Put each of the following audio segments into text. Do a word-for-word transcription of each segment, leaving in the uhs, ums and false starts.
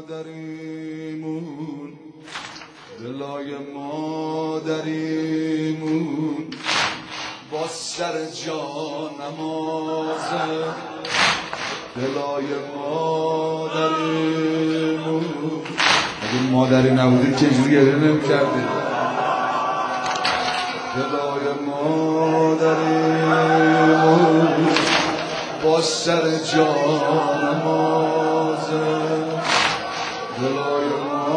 مادریمون دلای مادریمون با سر جا نمازه دلای مادریمون اگه مادری نبودید که اینجوری گریه نمی‌کردید دلای مادریمون با سر جا نمازه دلای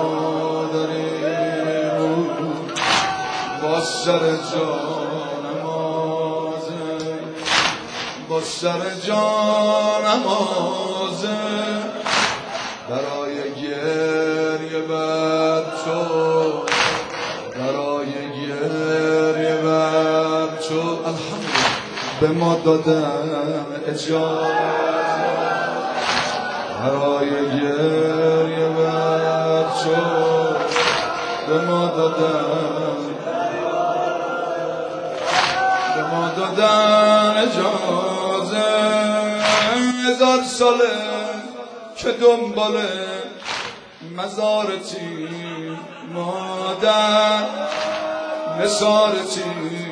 مادریمون با سر جا نمازه با سر جا نمازه برای گریه بر تو برای گریه بر تو الحمدلله به ما دادن اجازه برای گریه بر تو به ما دادن به ما دادن اجازه هزار ساله که دنباله مزارتی مادر نثارتی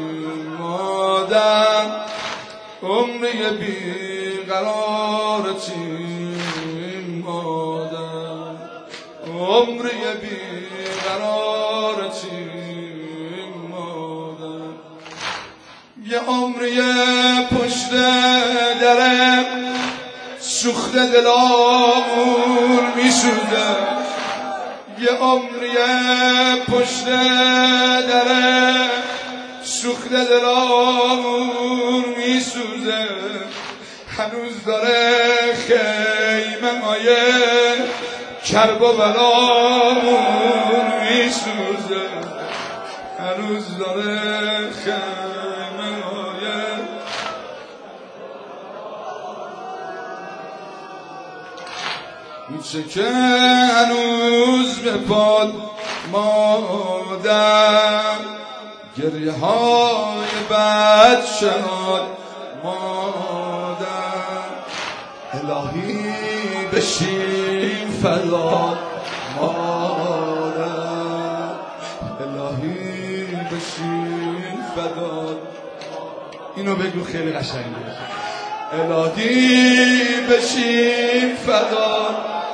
مادر عمری بیقرارتی مادر عمری بیقرارتی مادر یه عمری پشت درم سوخت دلامون میسوزه یه عمری پشت درم سوخت دلامون میسوزه هنوز داره خیمه مایه کرب و بلامون میسوزه هنوز داره خیمه مایه میشه که هنوز به پاد مادر گریه های بچه ها مادر الهی بشین فدا مادر الهی بشین فدا اینو بگو خیلی قشنگه الهی بشین فدا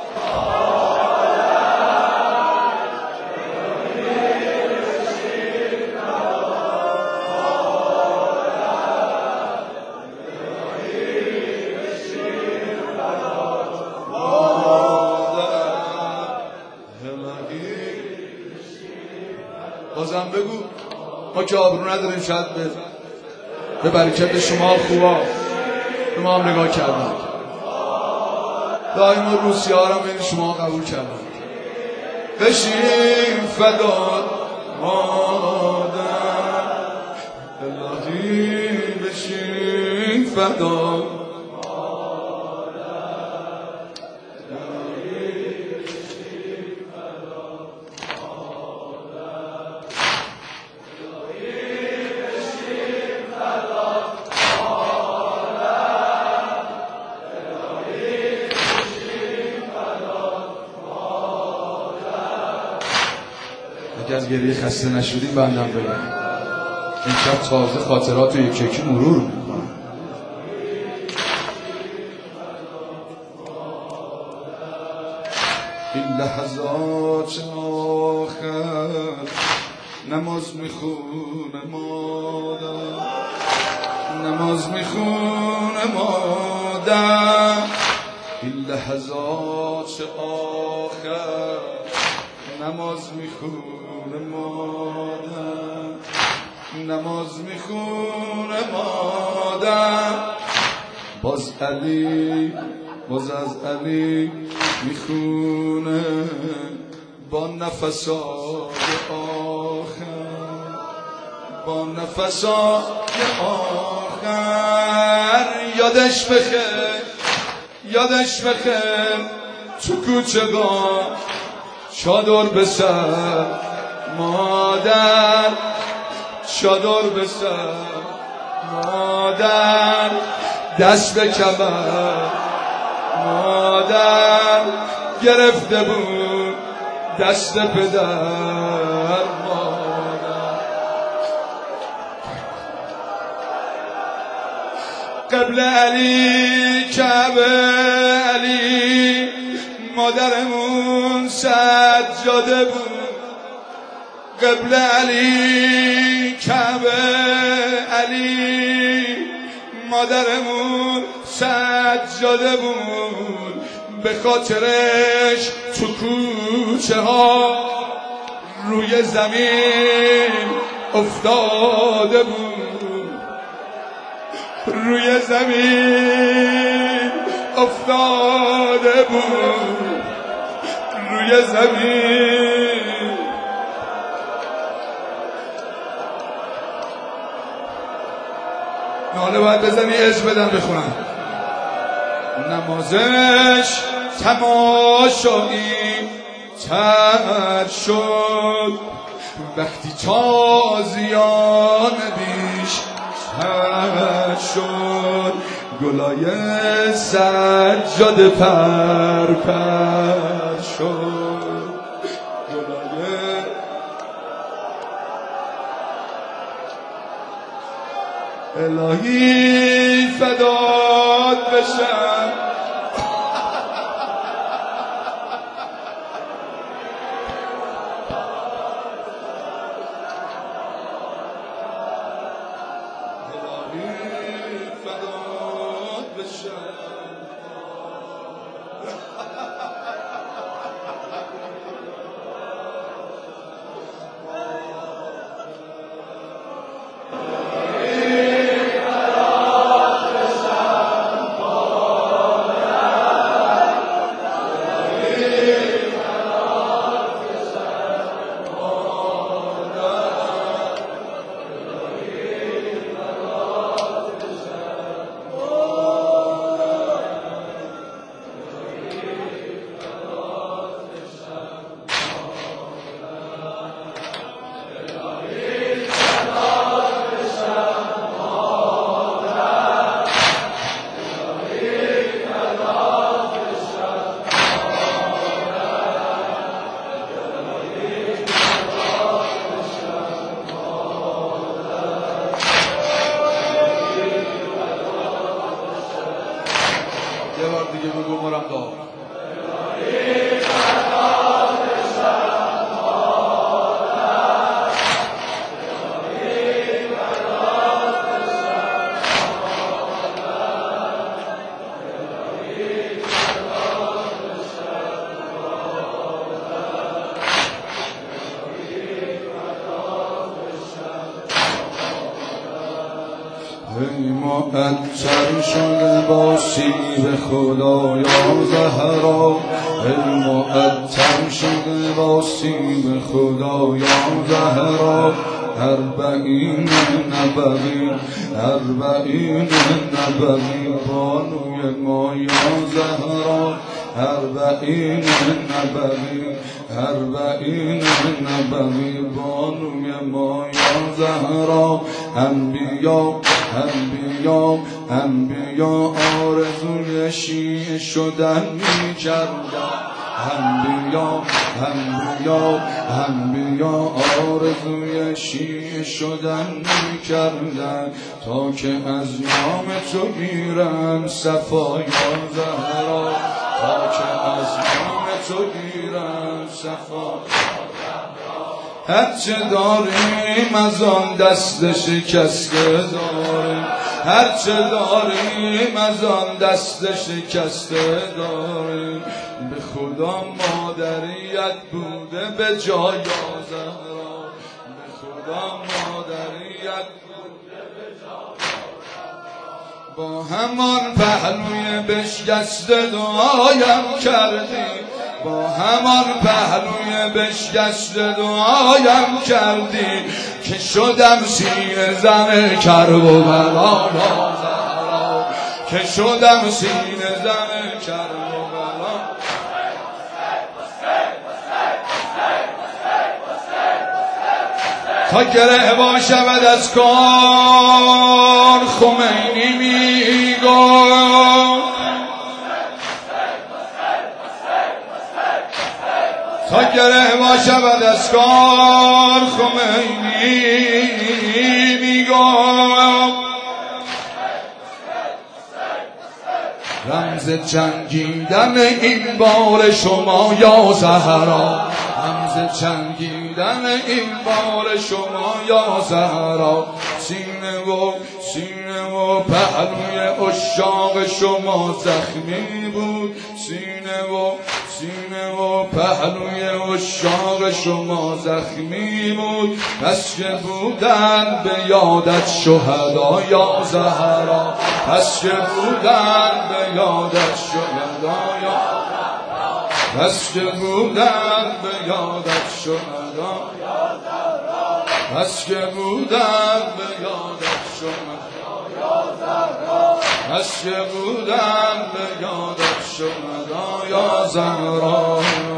بازم بگو ما که آبرو نداریم شاید به به برکت شما خوبا به ما هم نگاه کردن دائما روسیه ها رو بین شما قبول کردن بشین فداد مادر الهی بشین فداد اگه از گریه خسته نشدیم بندم بگم این شب تازه خاطرات رو یک یکی مرور میکنم این لحظات آخر نماز میخونه مادر نماز میخونه مادر این لحظات آخر نماز میخونه مادر نماز میخونه مادر باز علی باز از علی میخونه با نفسای آخر با نفسای آخر یادش بخیر یادش بخیر تو کوچه‌گاه چادر به سر مادر چادر به سر مادر دست به کمر مادر گرفته بود دست پدر مادر. قبل علی کعبه علی مادرمون سجاده بود. قبل علی کعبه علی مادرمون سجاده بود. به خاطرش تو کوچه ها روی زمین افتاده بود. روی زمین افتاده بود. روی زمین ناله باید بزنی عشق بدن بخونم. نمازش تماشایی تر شد وقتی تازیان بیش تر شد. گلای سجاده پر پر شد. گلای الهی فدات بشم. یه بار دیگه بگو مرمدا. ای معطر شده با سیب خدایا زهرا. ای معطر شده با سیب خدایا زهرا. اربعین نبوی اربعین نبوی بانوی ما یا زهرا. اربعین نبوی اربعین نبوی بانوی ما یا زهرا. انبیا انبیا انبیا آرزوی شیعه شدن می کردن. انبیا انبیا انبیا آرزوی شیعه شدن می کردن تا که از نام تو گیرن صفا یا زهرا. تا که از نام تو گیرن صفا. هرچه داریم از آن دست شکسته داریم. هرچه داریم از آن دست شکسته داریم. به خدا مادریت بوده به جای زهرا. به خدا مادریت بوده به جای زهرا. با همان پهلوی بشکسته دعایم کردی. با همان پهلوی بشکسته دعایم کردی که شدم سینه زن کربلا زهرا. که شدم سینه زن کربلا. تا گره باشود از کار خمینی میگفت. تا گره باشه و دستگار خمینی میگم رمز جنگیدن این بار شما یا زهرا، رمز جنگیدن این بار شما یا زهرا، سینه و سینه و پهلوی عشاق شما زخمی بود، سینه و سینه و پهلوی عشاق شما زخمی بود، پس که بودن به یادت شهدا یا زهرا، پس که بودن به یادت شهدا یا زهرا، پس که بودن به یادت شهدا یا زهرا، پس که بودن به یادت شهدا یا زهرا، پس که بودن به یادت شهدا یا زهرا.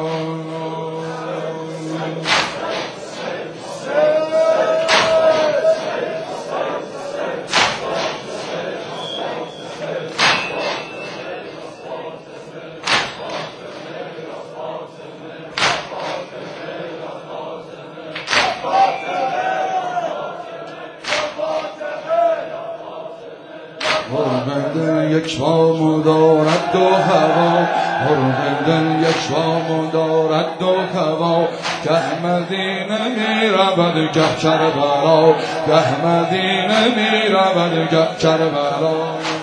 حرمت یک وام دارد دو هوا، حرمت یک وام دارد دو هوا، گه مدینه می رود گه کربلا، گه مدینه می رود گه کربلا.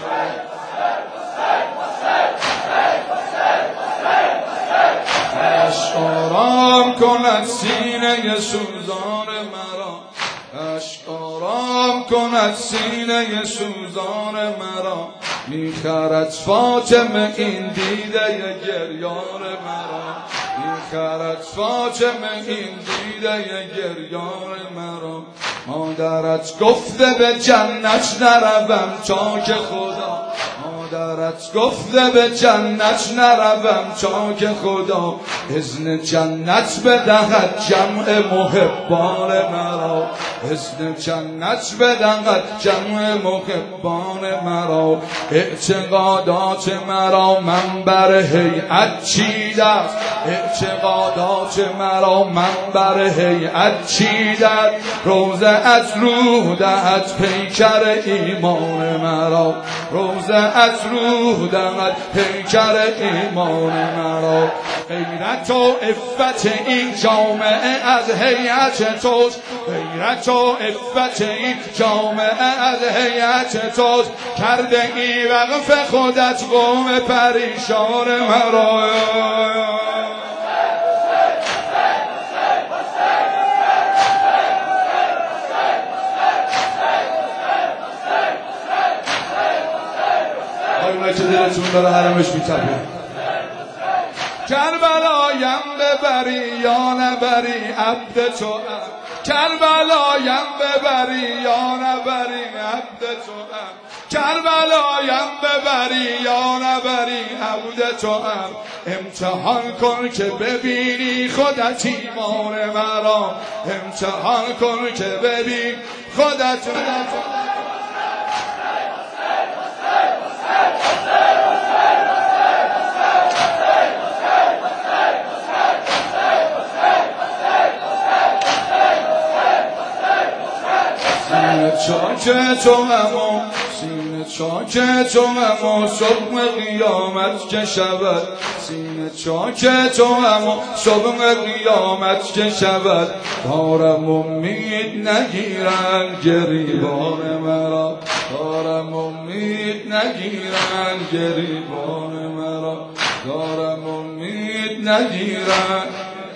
عشق آرام کند سینه سوزان مرا، عشق آرام کند سینه سوزان مرا، میخرد فاطمه این دیده گریان مرا، میخرد فاطمه این دیده گریان مرا. مادرت گفته به جنت نروم تا که خدا، مادرت گفته به جنت نروم تا که خدا، اذن جنت بدهد جمع محبان مرا، اذن جنت بدهد جمع محبان مرا. اعتقادات مرا منبر هیئت چیده است، اعتقادات مرا منبر هیئت چیده است، روزه از روح دهد پیکر ایمان مرا، روزه از روح دهد پیکر ایمان مرا. غیرت و عفت این جامعه از هیئت توست، غیرت و عفت این جامعه از هیئت توست، کرده ای وقف خودت قوم پریشان مرا. آیونه که دلتون داره حرمش میتپه. کربلایم ببری یا نبری عبد تو ام، کربلایم ببری یا نبری عبد تو ام، کربلایم ببری یا نبری عبد تو ام. امتحان کن که ببینی خودت ایمان مرا، امتحان کن که ببین خودت. سینه چاک تو اما، سینه چاک تو اما صبح قیامت که شود، سینه چاک تو اما صبح قیامت که شود. دارم امید نگیرن گریبان مرا، دارم امید نگیرن گریبان مرا، دارم امید نگیرن.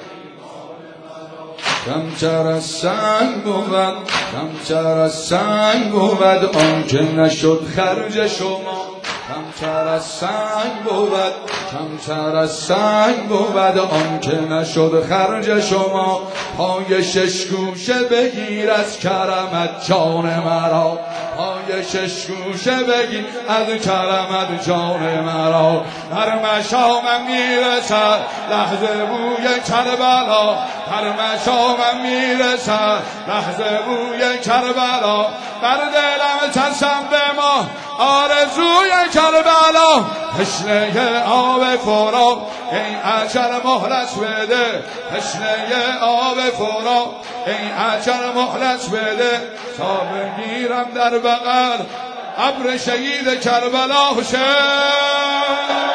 کمتر از سنگ بود، کمتر از سنگ بود آنکه نشد خرج شما، کمتر از سنگ بود، کمتر از سنگ بود آنکه نشد خرج شما. پای شش گوشه بگیر از کرمت جان مرا، پای شش گوشه بگیر از کرمت جان مرا. در مشامم میرسد لحظه بوی کربلا، در مشامم میرسد لحظه بوی کربلا. بر دلم چشم به ما آرزوی کربلا، تشنه آب آب فرات ای اجل مهلت بده تشنه آب فرات ای اجل مهلت بده تا بگیرم در بغل ابر شهید کربلا حسین